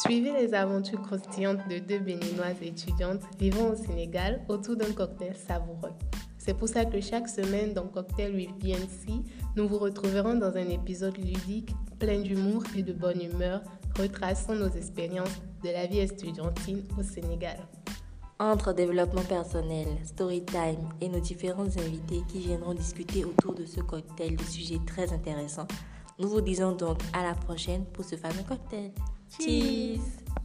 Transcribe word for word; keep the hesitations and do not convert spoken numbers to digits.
Suivez les aventures croustillantes de deux Béninoises étudiantes vivant au Sénégal autour d'un cocktail savoureux. C'est pour ça que chaque semaine dans Cocktail with B N C, nous vous retrouverons dans un épisode ludique, plein d'humour et de bonne humeur, retraçant nos expériences de la vie estudiantine au Sénégal. Entre développement personnel, story time et nos différents invités qui viendront discuter autour de ce cocktail de sujets très intéressants, nous vous disons donc à la prochaine pour ce fameux cocktail. Cheers!